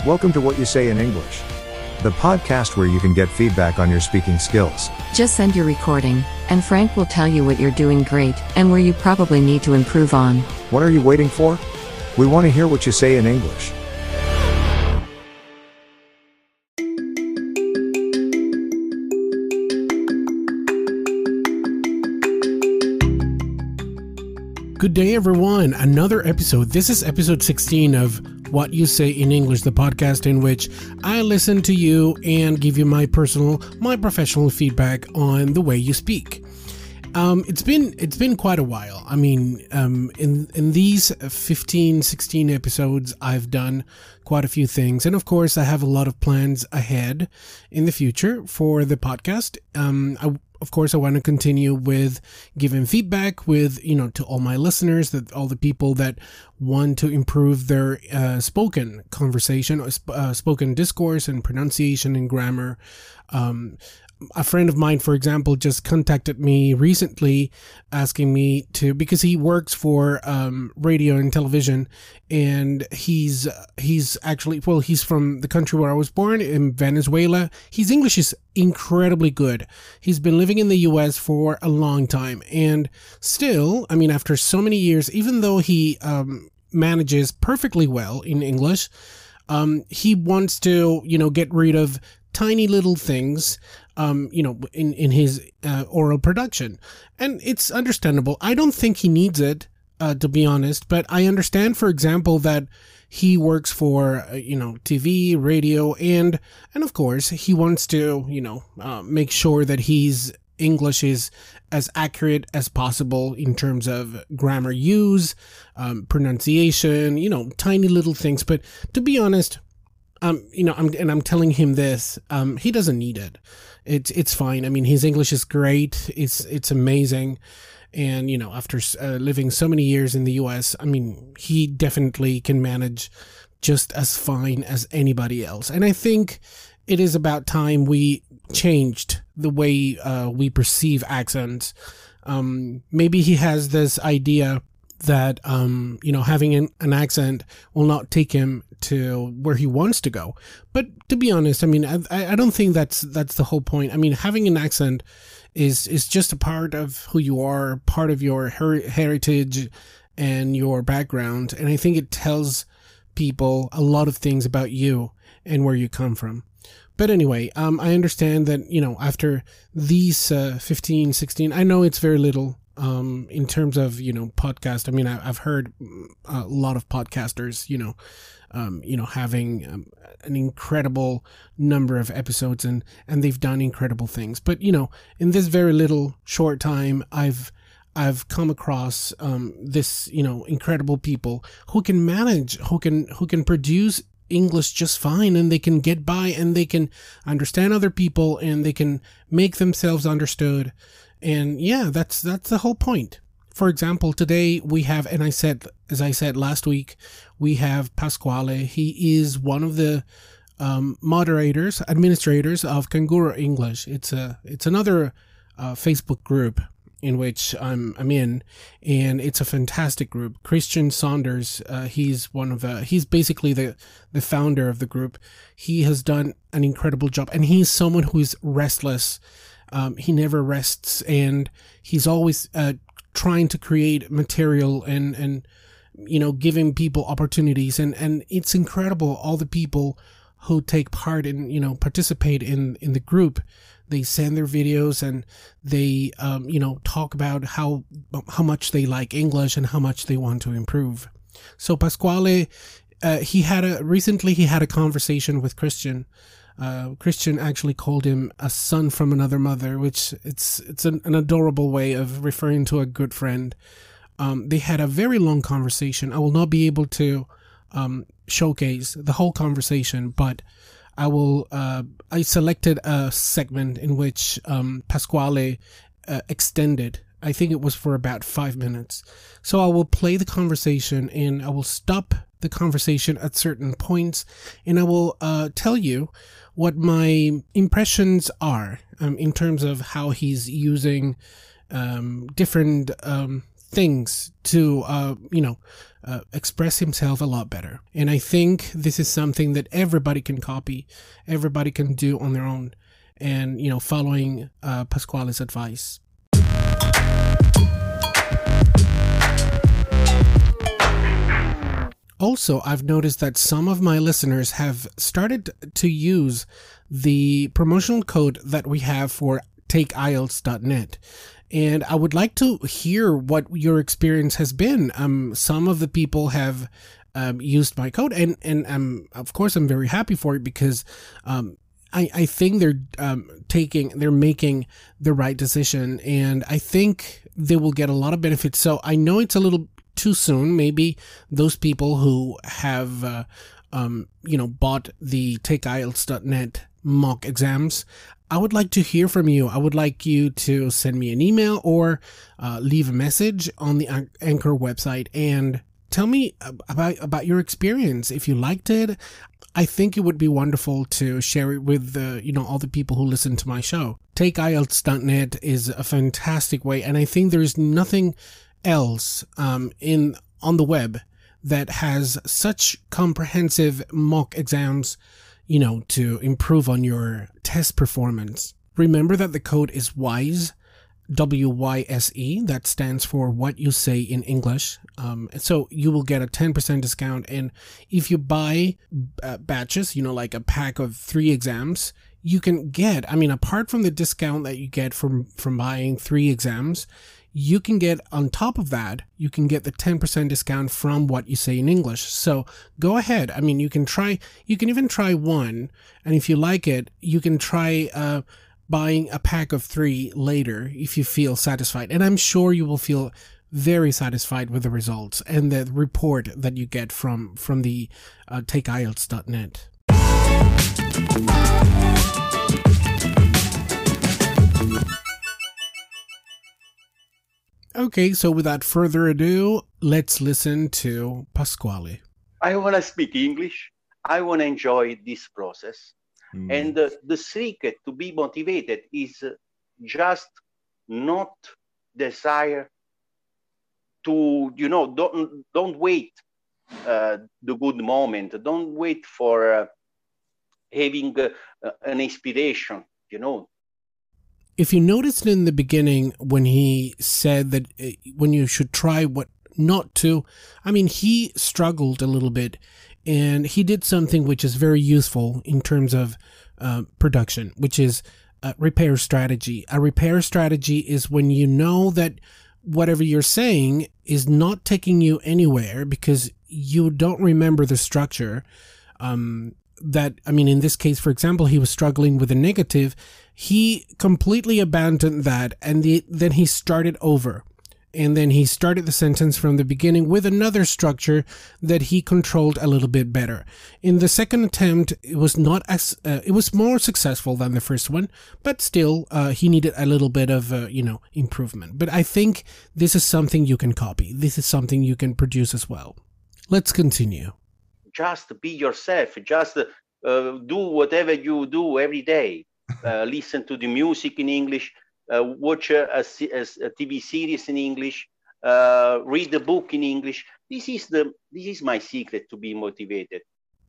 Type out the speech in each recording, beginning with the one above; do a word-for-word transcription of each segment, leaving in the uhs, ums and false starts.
Welcome to What You Say in English, the podcast where you can get feedback on your speaking skills. Just send your recording, and Frank will tell you what you're doing great and where you probably need to improve on. What are you waiting for? We want to hear what you say in English. Good day, everyone. Another episode. This is episode sixteen of What You Say in English, the podcast in which I listen to you and give you my personal, my professional feedback on the way you speak. Um, it's been it's been quite a while. I mean, um, in in these fifteen, sixteen episodes, I've done quite a few things, and of course, I have a lot of plans ahead in the future for the podcast. Um, I, of course, I want to continue with giving feedback with, you know, to all my listeners, that all the people that want to improve their uh, spoken conversation, uh, spoken discourse and pronunciation and grammar. Um, a friend of mine, for example, just contacted me recently asking me to, because he works for um, radio and television, and he's he's actually, well, he's from the country where I was born, in Venezuela. His English is incredibly good. He's been living in the U S for a long time, and still, I mean, after so many years, even though he um, manages perfectly well in English, um, he wants to, you know, get rid of tiny little things, um, you know, in, in his uh, oral production. And it's understandable. I don't think he needs it, uh, to be honest, but I understand, for example, that he works for, uh, you know, T V, radio, and, and of course, he wants to, you know, uh, make sure that his English is as accurate as possible in terms of grammar use, um, pronunciation, you know, tiny little things. But to be honest, Um, you know, I'm, and I'm telling him this, um, he doesn't need it. It's, it's fine. I mean, his English is great. It's, it's amazing. And, you know, after uh, living so many years in the U S, I mean, he definitely can manage just as fine as anybody else. And I think it is about time we changed the way, uh, we perceive accents. Um, maybe he has this idea that, um, you know, having an, an accent will not take him to where he wants to go. But to be honest, I mean, I, I don't think that's, that's the whole point. I mean, having an accent is, is just a part of who you are, part of your her- heritage and your background. And I think it tells people a lot of things about you and where you come from. But anyway, um, I understand that, you know, after these, uh, fifteen, sixteen, I know it's very little. Um, in terms of, you know, podcast, I mean, I, I've heard a lot of podcasters, you know, um, you know, having um, an incredible number of episodes, and, and they've done incredible things. But, you know, in this very little short time, I've, I've come across, um, this, you know, incredible people who can manage, who can, who can produce English just fine, and they can get by, and they can understand other people, and they can make themselves understood. And yeah, that's, that's the whole point. For example, today we have, and I said, as I said last week, we have Pasquale. He is one of the, um, moderators, administrators of Canguro English. It's a, it's another, uh, Facebook group in which I'm, I'm in, and it's a fantastic group. Christian Saunders, uh, he's one of the, he's basically the, the founder of the group. He has done an incredible job, and he's someone who is restless. Um, he never rests, and he's always, uh, trying to create material and, and, you know, giving people opportunities. And, and it's incredible. All the people who take part in, you know, participate in, in the group, they send their videos, and they, um, you know, talk about how, how much they like English and how much they want to improve. So Pasquale, uh, he had a, recently he had a conversation with Christian. Uh, Christian actually called him a son from another mother, which it's it's an, an adorable way of referring to a good friend. Um, they had a very long conversation. I will not be able to um, showcase the whole conversation, but I will. Uh, I selected a segment in which um, Pasquale uh, extended. I think it was for about five minutes. So I will play the conversation, and I will stop the conversation at certain points, and I will uh, tell you what my impressions are um, in terms of how he's using um, different um, things to, uh, you know, uh, express himself a lot better. And I think this is something that everybody can copy, everybody can do on their own, and, you know, following uh, Pasquale's advice. Also, I've noticed that some of my listeners have started to use the promotional code that we have for take I E L T S dot net. And I would like to hear what your experience has been. Um, some of the people have um, used my code, and, and um, of course, I'm very happy for it because um, I, I think they're um, taking, they're making the right decision, and I think they will get a lot of benefits. So I know it's a little too soon. Maybe those people who have, uh, um, you know, bought the take I E L T S dot net mock exams, I would like to hear from you. I would like you to send me an email or uh, leave a message on the Anchor website and tell me about about your experience. If you liked it, I think it would be wonderful to share it with uh, you know, all the people who listen to my show. take I E L T S dot net is a fantastic way, and I think there's nothing else um, in on the web that has such comprehensive mock exams, you know, to improve on your test performance. Remember that the code is WYSE, W Y S E. That stands for What You Say in English. Um, so you will get a ten percent discount. And if you buy uh, batches, you know, like a pack of three exams, you can get, I mean, apart from the discount that you get from, from buying three exams, you can get, on top of that, you can get the ten percent discount from What You Say in English. So go ahead. I mean, you can try, you can even try one. And if you like it, you can try uh, buying a pack of three later if you feel satisfied. And I'm sure you will feel very satisfied with the results and the report that you get from, from the uh, take I E L T S dot net. Okay, so without further ado, let's listen to Pasquale. I want to speak English. I want to enjoy this process. Mm. And uh, the secret to be motivated is uh, just not desire to, you know, don't, don't wait uh, the good moment. Don't wait for uh, having uh, an inspiration, you know. If you noticed in the beginning when he said that uh, when you should try what not to, I mean, he struggled a little bit, and he did something which is very useful in terms of uh, production, which is a repair strategy. A repair strategy is when you know that whatever you're saying is not taking you anywhere because you don't remember the structure. Um, that, I mean, in this case, for example, he was struggling with a negative. He completely abandoned that, and the, then he started over. And then he started the sentence from the beginning with another structure that he controlled a little bit better. In the second attempt, it was not as, uh, it was more successful than the first one, but still, uh, he needed a little bit of, uh, you know, improvement. But I think this is something you can copy. This is something you can produce as well. Let's continue. Just be yourself. Just uh, do whatever you do every day. Uh, listen to the music in English. Uh, watch a, a, a T V series in English. Uh, read a book in English. This is the this is my secret to be motivated.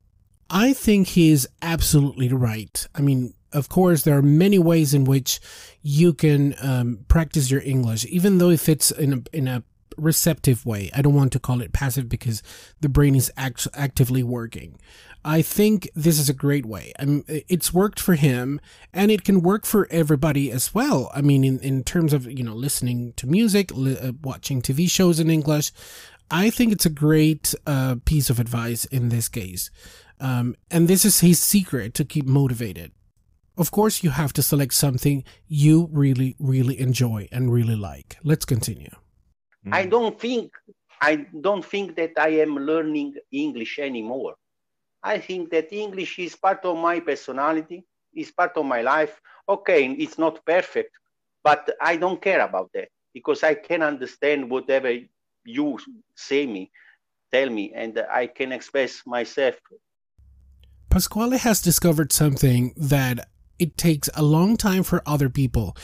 I think he is absolutely right. I mean, of course, there are many ways in which you can um, practice your English, even though if it's in a, in a receptive way. I don't want to call it passive because the brain is act- actively working. I think this is a great way. I mean, it's worked for him, and it can work for everybody as well. I mean, in, in terms of, you know, listening to music, li- uh, watching T V shows in English, I think it's a great uh, piece of advice in this case. Um, and this is his secret to keep motivated. Of course, you have to select something you really, really enjoy and really like. Let's continue. I don't think I don't think that I am learning English anymore. I think that English is part of my personality, is part of my life. Okay, it's not perfect, but I don't care about that because I can understand whatever you say me, tell me, and I can express myself. Pasquale has discovered something that it takes a long time for other people.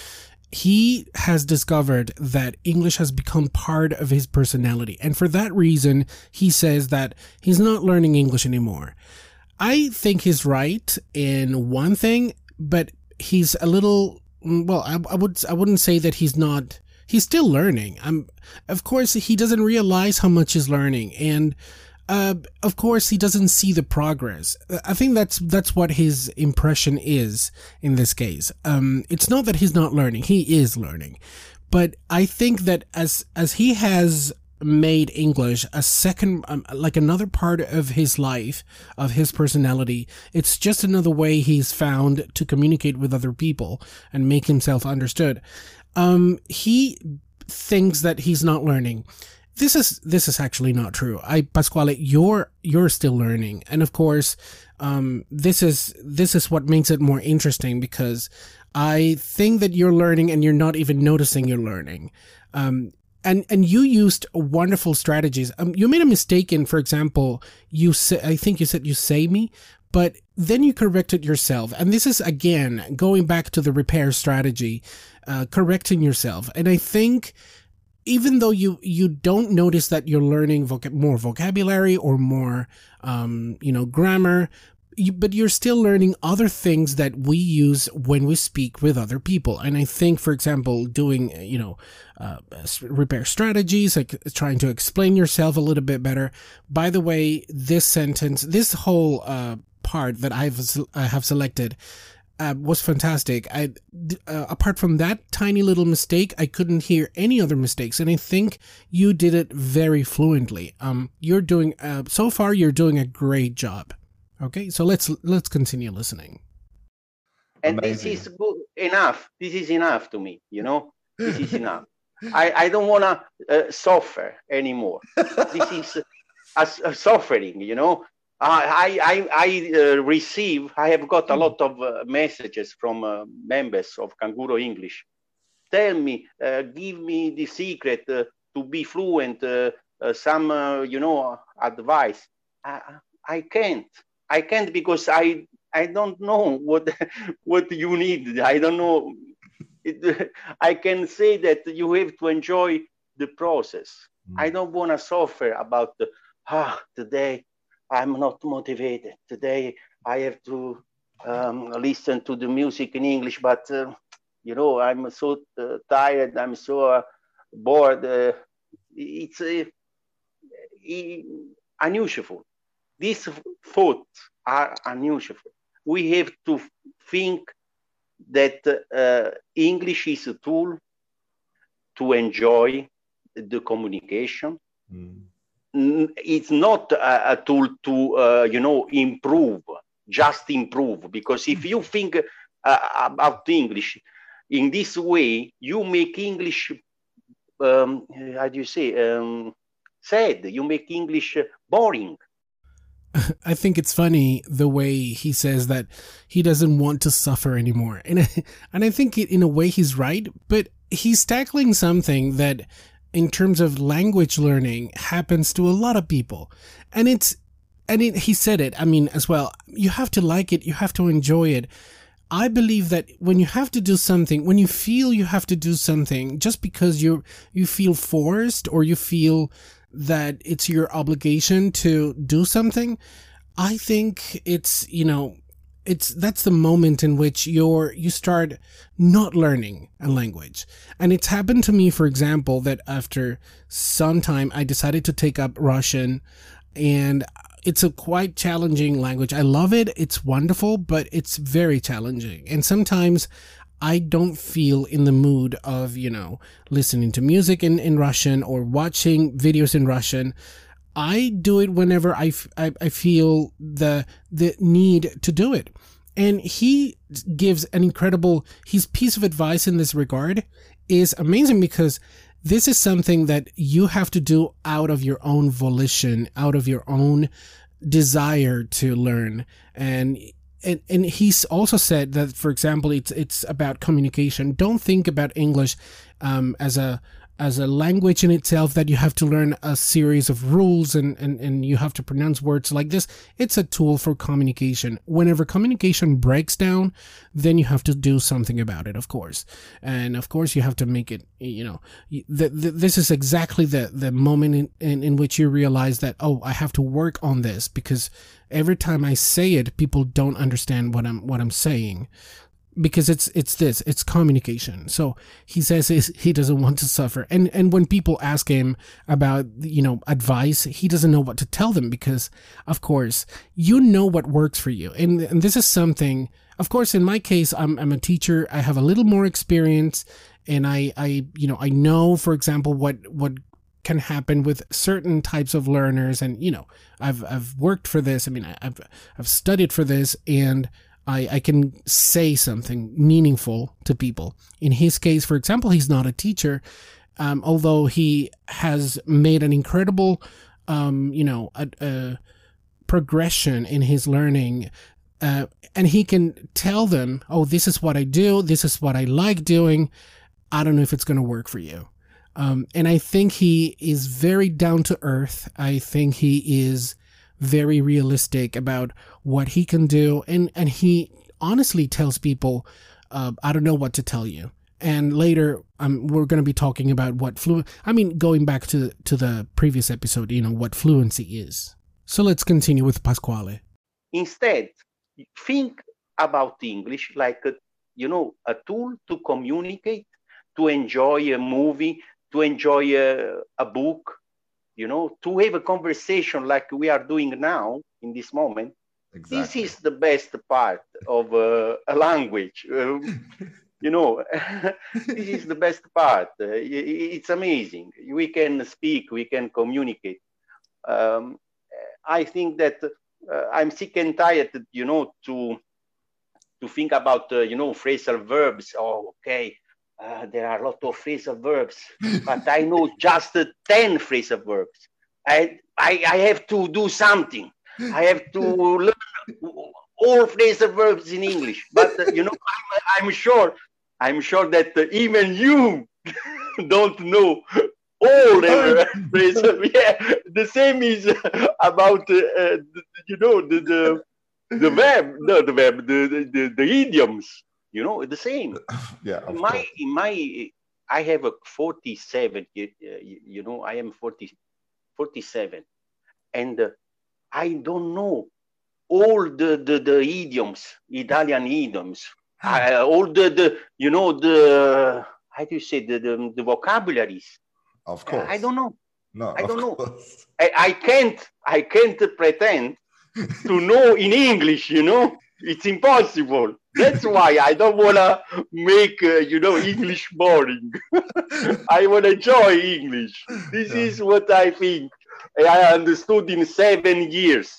he has discovered that English has become part of his personality. And for that reason, he says that he's not learning English anymore. I think he's right in one thing, but he's a little, well, I, I would, I wouldn't say that he's not, he's still learning. Um, of course, he doesn't realize how much he's learning. And Uh, of course, he doesn't see the progress. I think that's that's what his impression is in this case. Um, it's not that he's not learning; he is learning. But I think that as as he has made English a second, um, like another part of his life, of his personality, it's just another way he's found to communicate with other people and make himself understood. Um, he thinks that he's not learning. This is this is actually not true. I Pasquale, you're you're still learning, and of course, um, this is this is what makes it more interesting, because I think that you're learning and you're not even noticing you're learning. Um, and and you used wonderful strategies. Um, you made a mistake in, for example, you say, I think you said you say me, but then you corrected yourself, and this is again going back to the repair strategy, uh, correcting yourself, and I think. Even though you, you don't notice that you're learning voc- more vocabulary or more, um, you know, grammar, you, but you're still learning other things that we use when we speak with other people. And I think, for example, doing, you know, uh, repair strategies, like trying to explain yourself a little bit better. By the way, this sentence, this whole uh, part that I've I have selected, Uh, was fantastic. I, uh, apart from that tiny little mistake, I couldn't hear any other mistakes, and I think you did it very fluently. Um, you're doing uh, so far. You're doing a great job. Okay, so let's let's continue listening. And Amazing. This is good enough. This is enough to me. You know, this is enough. I I don't wanna uh, suffer anymore. This is a, a suffering. You know. I I I uh, receive. I have got a lot of uh, messages from uh, members of Canguro English. Tell me, uh, give me the secret uh, to be fluent. Uh, uh, some uh, you know advice. I I can't. I can't because I I don't know what what you need. I don't know. It, I can say that you have to enjoy the process. Mm. I don't want to suffer about the, ah today. I'm not motivated. Today I have to um, listen to the music in English, but, uh, you know, I'm so uh, tired. I'm so uh, bored. Uh, it's uh, unusual. These thoughts are unusual. We have to think that uh, English is a tool to enjoy the communication. Mm. It's not a, a tool to, uh, you know, improve, just improve. Because if you think uh, about English in this way, you make English, um, how do you say, um, sad. You make English boring. I think it's funny the way he says that he doesn't want to suffer anymore. And I, and I think in a way he's right, but he's tackling something that in terms of language learning happens to a lot of people. And it's, and it, he said it, I mean, as well, you have to like it. You have to enjoy it. I believe that when you have to do something, when you feel you have to do something just because you you feel forced or you feel that it's your obligation to do something, I think it's, you know, it's, that's the moment in which you're, you start not learning a language. And it's happened to me, for example, that after some time I decided to take up Russian, and it's a quite challenging language. I love it. It's wonderful, but it's very challenging. And sometimes I don't feel in the mood of, you know, listening to music in, in Russian or watching videos in Russian. I do it whenever I, f- I, I feel the the need to do it. And he gives an incredible, his piece of advice in this regard is amazing, because this is something that you have to do out of your own volition, out of your own desire to learn. And And, and he's also said that, for example, it's it's about communication. Don't think about English um, as a as a language in itself that you have to learn a series of rules and, and, and you have to pronounce words like this. It's a tool for communication. Whenever communication breaks down, then you have to do something about it, of course. And of course, you have to make it, you know, the, the, this is exactly the, the moment in, in, in which you realize that, oh, I have to work on this, because every time I say it, people don't understand what I'm, what I'm saying. Because it's it's this, it's communication. So he says he doesn't want to suffer. And and when people ask him about, you know, advice, he doesn't know what to tell them, because, of course, you know what works for you. And, and this is something, of course, in my case, I'm I'm a teacher. I have a little more experience, and I, I you know, I know, for example, what what can happen with certain types of learners. And, you know, I've I've worked for this. I mean, I've I've studied for this, and I, I can say something meaningful to people. In his case, for example, he's not a teacher, um, although he has made an incredible, um, you know, a, a progression in his learning. Uh, and he can tell them, oh, this is what I do. This is what I like doing. I don't know if it's going to work for you. Um, and I think he is very down to earth. I think he is very realistic about what he can do, and and he honestly tells people, uh, I don't know what to tell you. And later, um, we're going to be talking about what flu. I mean, going back to to the previous episode, you know, what fluency is. So let's continue with Pasquale. Instead, think about English like a, you know, a tool to communicate, to enjoy a movie, to enjoy a, a book. You know, to have a conversation like we are doing now in this moment. Exactly. This is the best part of uh, a language. Uh, you know, this is the best part. Uh, it's amazing. We can speak, we can communicate. Um, I think that uh, I'm sick and tired, you know, to to think about, uh, you know, phrasal verbs. Oh, okay. Uh, there are a lot of phrasal verbs, but I know just uh, ten phrasal verbs. I, I I have to do something. I have to learn all phrasal verbs in English. But uh, you know, I'm, I'm sure, I'm sure that uh, even you don't know all the phrasal. Yeah, the same is about uh, uh, you know the the the verb, no, the verb, the the, the idioms. You know, the same. Yeah. In my, course. in my, I have a forty-seven. You, you know, I am forty, forty-seven, and uh, I don't know all the the, the idioms, Italian idioms, uh, all the the you know the how do you say the the, the vocabularies. Of course. I don't know. No, I don't know. Course. I, I can't. I can't pretend to know in English. You know, it's impossible. That's why I don't want to make, uh, you know, English boring. I want to enjoy English. This yeah. is what I think. I understood in seven years.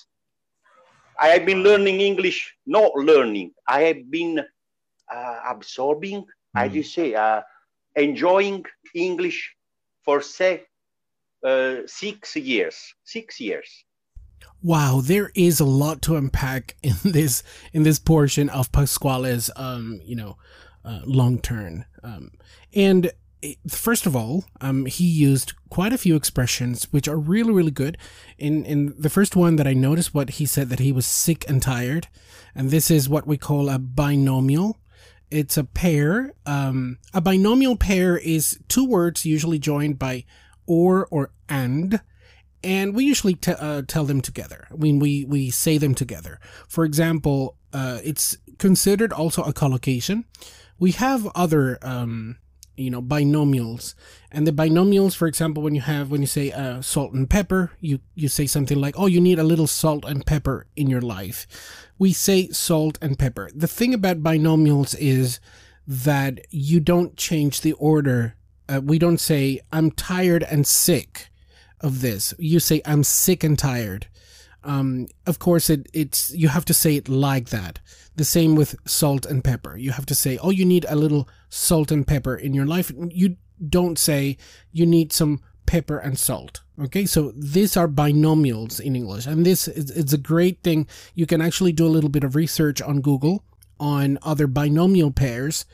I have been learning English, not learning. I have been uh, absorbing, mm. how do you say, uh, enjoying English for say, uh, six years. Six years. Wow, there is a lot to unpack in this in this portion of Pasquale's, um, you know, uh, long turn. Um, and first of all, um, he used quite a few expressions which are really, really good. In in the first one that I noticed, what he said that he was sick and tired, and this is what we call a binomial. It's a pair. Um, a binomial pair is two words usually joined by or or and. And we usually t- uh, tell them together. I mean, we, we say them together. For example, uh, it's considered also a collocation. We have other, um, you know, binomials. And the binomials, for example, when you have, when you say uh, salt and pepper, you, you say something like, oh, you need a little salt and pepper in your life. We say salt and pepper. The thing about binomials is that you don't change the order. Uh, we don't say, I'm tired and sick of this. You say, I'm sick and tired. Um, of course, it, it's you have to say it like that. The same with salt and pepper. You have to say, oh, you need a little salt and pepper in your life. You don't say, you need some pepper and salt. Okay, so these are binomials in English. And this is it's a great thing. You can actually do a little bit of research on Google on other binomial pairs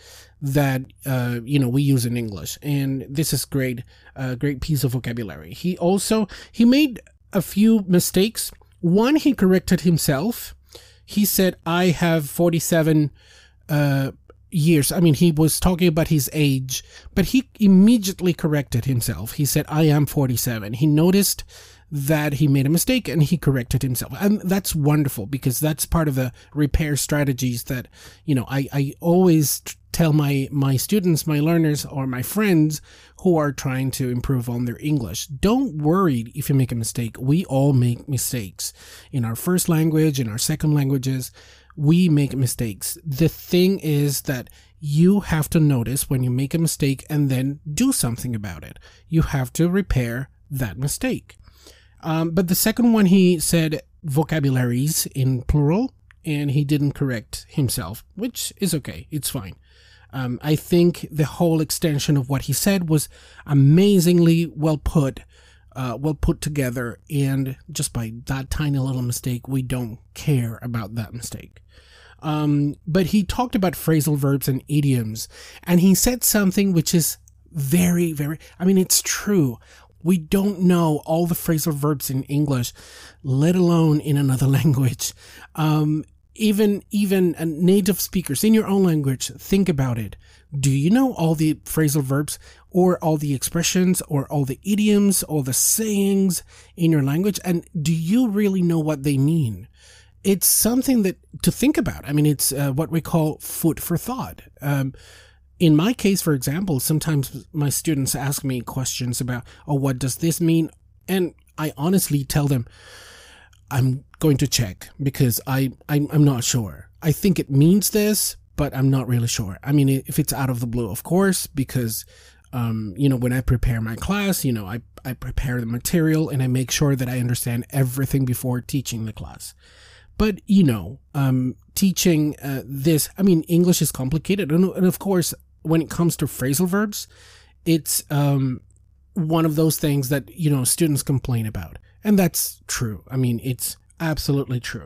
that uh, you know we use in English, and this is great, a uh, great piece of vocabulary. He also he made a few mistakes. One, he corrected himself. He said, "I have forty-seven uh, years." I mean, he was talking about his age, but he immediately corrected himself. He said, "I am forty-seven." He noticed that he made a mistake and he corrected himself. And that's wonderful, because that's part of the repair strategies that, you know, I, I always tell my, my students, my learners, or my friends who are trying to improve on their English. Don't worry if you make a mistake. We all make mistakes in our first language, in our second languages. We make mistakes. The thing is that you have to notice when you make a mistake and then do something about it. You have to repair that mistake. Um, but the second one, he said vocabularies in plural, and he didn't correct himself, which is okay. It's fine. Um, I think the whole extension of what he said was amazingly well put, uh, well put together. And just by that tiny little mistake, we don't care about that mistake. Um, but he talked about phrasal verbs and idioms, and he said something which is very, very, I mean, it's true. We don't know all the phrasal verbs in English, let alone in another language. Um, even, even uh, native speakers in your own language, think about it. Do you know all the phrasal verbs, or all the expressions, or all the idioms, or the sayings in your language? And do you really know what they mean? It's something that to think about. I mean, it's uh, what we call food for thought. Um, In my case, for example, sometimes my students ask me questions about, oh, what does this mean? And I honestly tell them, I'm going to check, because I, I'm, I'm not sure. I think it means this, but I'm not really sure. I mean, if it's out of the blue, of course, because, um, you know, when I prepare my class, you know, I, I prepare the material and I make sure that I understand everything before teaching the class. But, you know, um, teaching uh, this, I mean, English is complicated. And, and of course, when it comes to phrasal verbs, it's um, one of those things that, you know, students complain about. And that's true. I mean, it's absolutely true.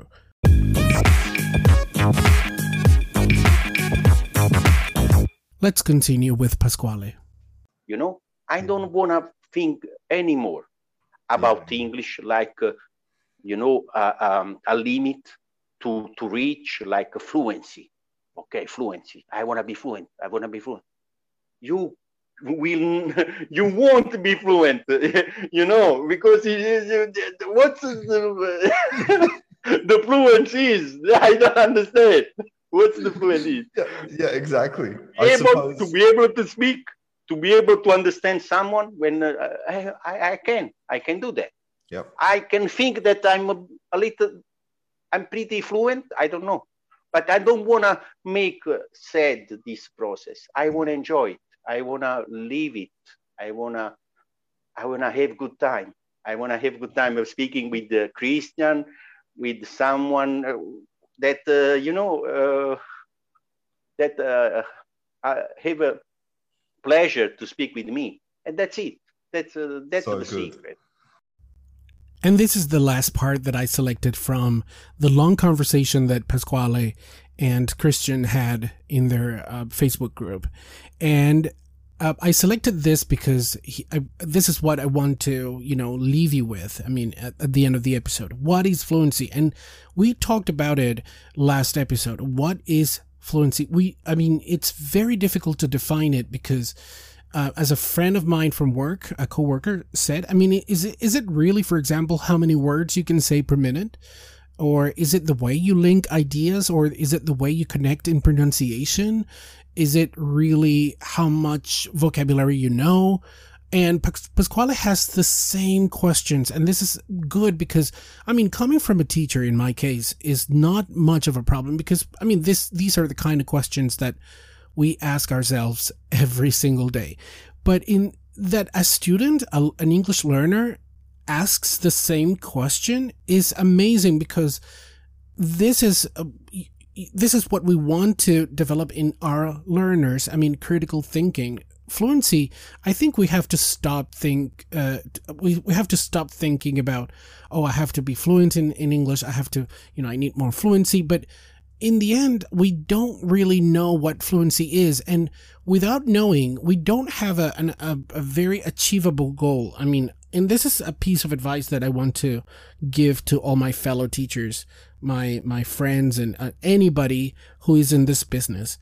Let's continue with Pasquale. You know, I don't want to think anymore about English like, uh, you know, uh, um, a limit to, to reach, like a fluency. Okay, fluency. I want to be fluent. I want to be fluent. You will, you won't be fluent, you know, because what's the, the fluency is? I don't understand. What's the fluency? Yeah, yeah, exactly. Able suppose... to be able to speak, to be able to understand someone when uh, I, I, I can, I can do that. Yep. I can think that I'm a, a little, I'm pretty fluent. I don't know. But I don't want to make uh, sad this process. I want to enjoy it. I want to live it. I want to I want to have good time. I want to have good time of speaking with the Christian, with someone uh, that, uh, you know, uh, that uh, uh, have a pleasure to speak with me. And that's it. That's, uh, that's so the good. Secret. And this is the last part that I selected from the long conversation that Pasquale and Christian had in their uh, Facebook group. And uh, I selected this because he, I, this is what I want to, you know, leave you with. I mean, at, at the end of the episode, what is fluency? And we talked about it last episode. What is fluency? We, I mean, it's very difficult to define it because Uh, as a friend of mine from work, a coworker said, I mean, is it, is it really, for example, how many words you can say per minute? Or is it the way you link ideas? Or is it the way you connect in pronunciation? Is it really how much vocabulary you know? And Pasquale has the same questions. And this is good because, I mean, coming from a teacher in my case is not much of a problem because, I mean, this these are the kind of questions that we ask ourselves every single day. But in that a student, a, an English learner asks the same question is amazing because this is a, this is what we want to develop in our learners. I mean, critical thinking. Fluency, I think we have to stop think uh, we, we have to stop thinking about, oh, I have to be fluent in, in English. I have to, you know, I need more fluency. But in the end, we don't really know what fluency is. And without knowing, we don't have a, an, a, a very achievable goal. I mean, and this is a piece of advice that I want to give to all my fellow teachers, my, my friends, and uh, anybody who is in this business.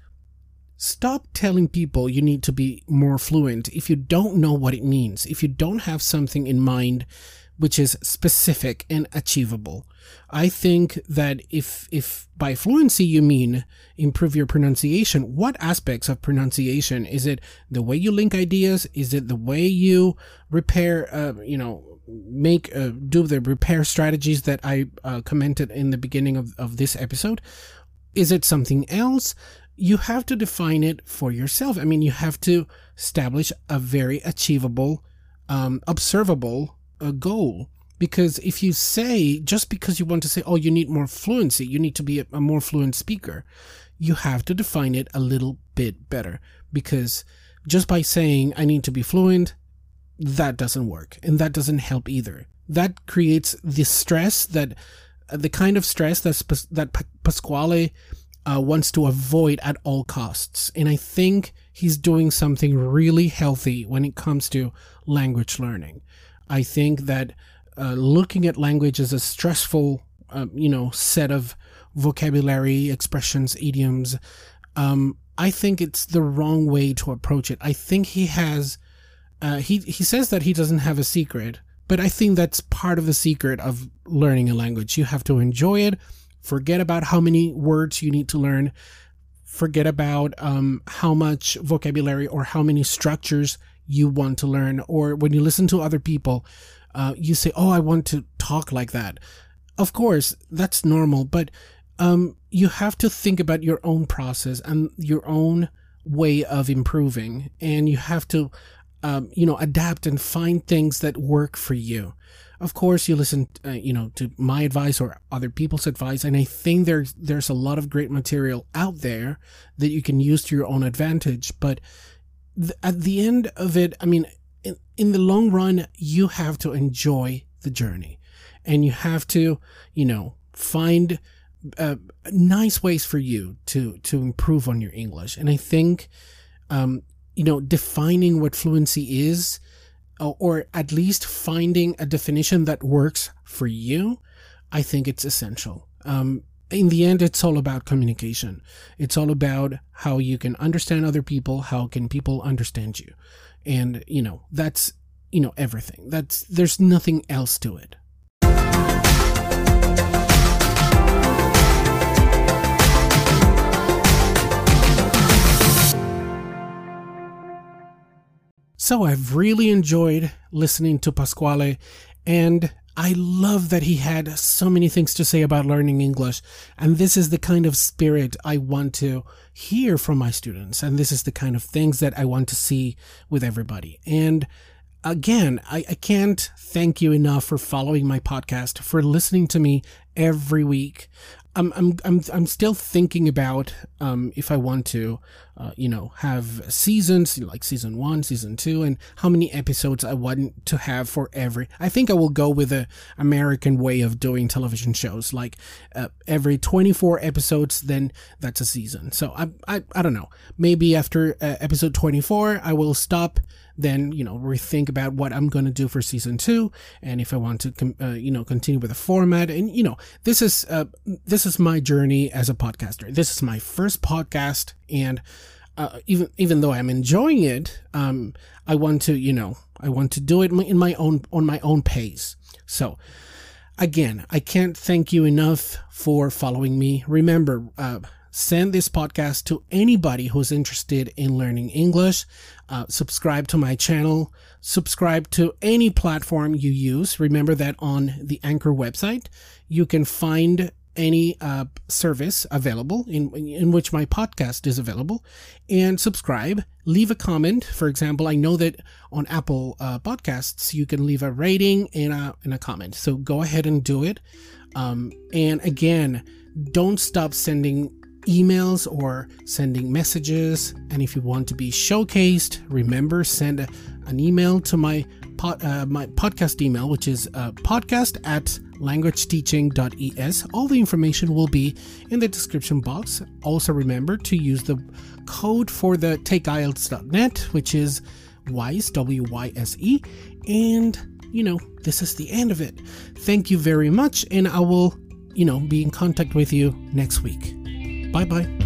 Stop telling people you need to be more fluent if you don't know what it means, if you don't have something in mind which is specific and achievable. I think that if if by fluency you mean improve your pronunciation, what aspects of pronunciation? Is it the way you link ideas? Is it the way you repair, uh, you know, make, uh, do the repair strategies that I uh, commented in the beginning of, of this episode? Is it something else? You have to define it for yourself. I mean, you have to establish a very achievable, um, observable uh, goal. Because if you say, just because you want to say, oh, you need more fluency, you need to be a, a more fluent speaker, you have to define it a little bit better. Because just by saying, I need to be fluent, that doesn't work. And that doesn't help either. That creates the stress that, uh, the kind of stress that, that Pasquale uh, wants to avoid at all costs. And I think he's doing something really healthy when it comes to language learning. I think that Uh, looking at language as a stressful, uh, you know, set of vocabulary, expressions, idioms, um, I think it's the wrong way to approach it. I think he has, uh, he, he says that he doesn't have a secret, but I think that's part of the secret of learning a language. You have to enjoy it. Forget about how many words you need to learn. Forget about um, how much vocabulary or how many structures you want to learn. Or when you listen to other people, Uh, you say, oh, I want to talk like that. Of course, that's normal, but um, you have to think about your own process and your own way of improving. And you have to, um, you know, adapt and find things that work for you. Of course, you listen, uh, you know, to my advice or other people's advice. And I think there's, there's a lot of great material out there that you can use to your own advantage. But th- at the end of it, I mean, In, in the long run, you have to enjoy the journey, and you have to, you know, find uh, nice ways for you to, to improve on your English. And I think, um, you know, defining what fluency is, or, or at least finding a definition that works for you, I think it's essential. Um, in the end, it's all about communication. It's all about how you can understand other people. How can people understand you? And, you know, that's, you know, everything. That's, there's nothing else to it. So I've really enjoyed listening to Pasquale, and I love that he had so many things to say about learning English. And this is the kind of spirit I want to hear from my students. And this is the kind of things that I want to see with everybody. And again, I, I can't thank you enough for following my podcast, for listening to me every week. I'm I'm I'm I'm still thinking about um if I want to uh you know have seasons, like season one, season two, and how many episodes I want to have for every. I think I will go with the American way of doing television shows, like uh, every twenty-four episodes, then that's a season. So I I I don't know. Maybe after uh, episode twenty-four, I will stop. Then, you know, rethink about what I'm going to do for season two, and if I want to, uh, you know, continue with the format. And, you know, this is, uh, this is my journey as a podcaster. This is my first podcast, and, uh, even, even though I'm enjoying it, um, I want to, you know, I want to do it in my own, on my own pace. So, again, I can't thank you enough for following me. Remember, uh, send this podcast to anybody who's interested in learning English. Uh, subscribe to my channel. Subscribe to any platform you use. Remember that on the Anchor website, you can find any uh, service available in in which my podcast is available, and subscribe. Leave a comment. For example, I know that on Apple uh, Podcasts, you can leave a rating and a, and a comment. So go ahead and do it. Um, and again, don't stop sending emails or sending messages. And if you want to be showcased, remember, send a, an email to my pod, uh, my podcast email, which is uh, podcast at language teaching dot e s. All the information will be in the description box. Also remember to use the code for the take I E L T S dot net, which is WYSE, W Y S E. And, you know, this is the end of it. Thank you very much, and I will, you know, be in contact with you next week. Bye-bye.